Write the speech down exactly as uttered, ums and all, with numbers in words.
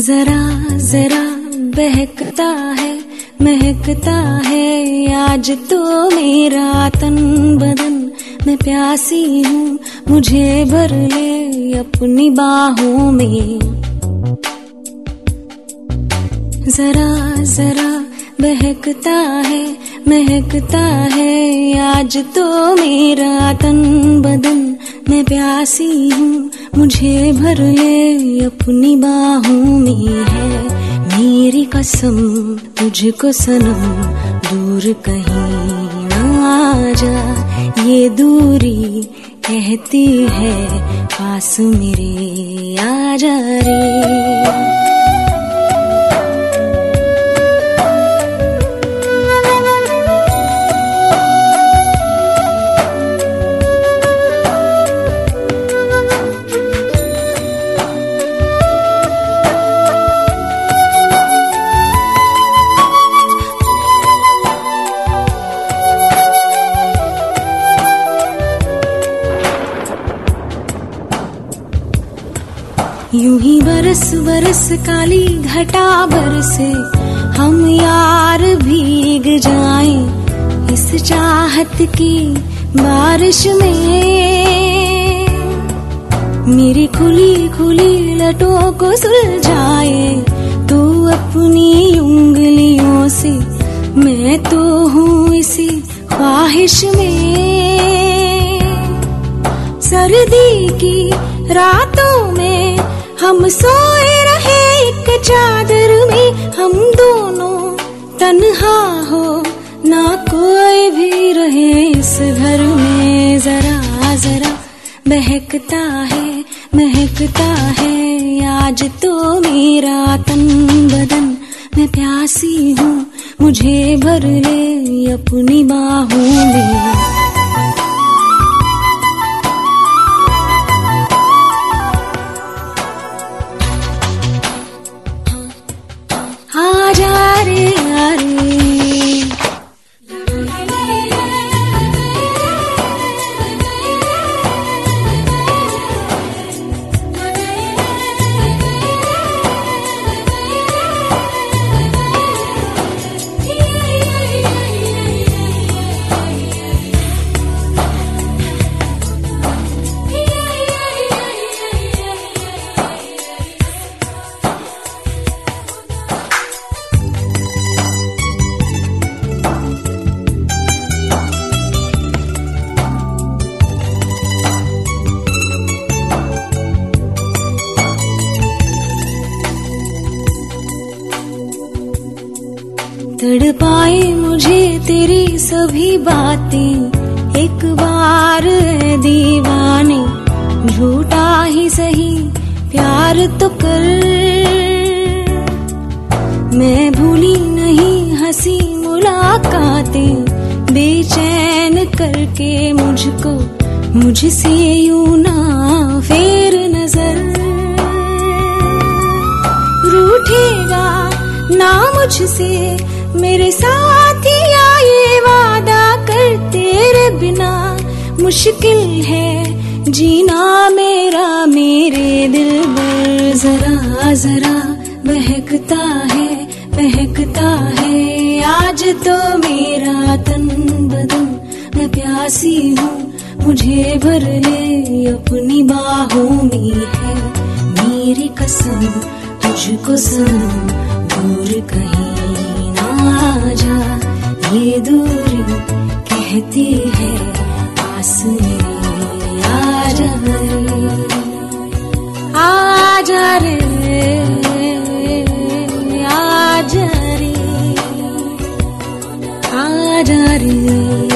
जरा जरा बहकता है महकता है आज तो मेरा तन बदन। मैं प्यासी हूँ मुझे भर ले अपनी बाहों में। जरा जरा बहकता है महकता है आज तो मेरा तन बदन। मैं प्यासी हूँ मुझे भर ले अपनी बाहों में। है मेरी कसम तुझको सनम दूर कहीं ना जा। ये दूरी कहती है पास मेरे आ जा रे। यूं ही बरस बरस काली घटा बरसे हम यार भीग जाएं इस चाहत की बारिश में। मेरी खुली खुली लटों को सुलझाए तू अपनी उंगलियों से। मैं तो हूँ इसी ख्वाहिश में। सर्दी की रातों में हम सोए रहे एक चादर में। हम दोनों तन्हा हो ना कोई भी रहे इस घर में। जरा जरा बहकता है महकता है आज तो मेरा तन बदन। मैं प्यासी हूँ मुझे भर ले अपनी बाहों में। तड़पाए मुझे तेरी सभी बातें एक बार है दीवाने। झूठा ही सही प्यार तो कर। मैं भूली नहीं हंसी मुलाकातें बेचैन करके मुझको मुझसे यूं ना फेर नजर। रूठेगा ना मुझसे मेरे साथिया ये वादा कर। तेरे बिना मुश्किल है जीना मेरा मेरे दिल भर। जरा जरा बहकता है महकता है आज तो मेरा तन बदन। मैं प्यासी हूँ मुझे भर ले अपनी बाहों में। है मेरी कसम तुझको सनम दूर कहीं जा। ये दूरी कहती है पास मेरे आ जा रे। आ जा रे आ जा रे आ जा रे।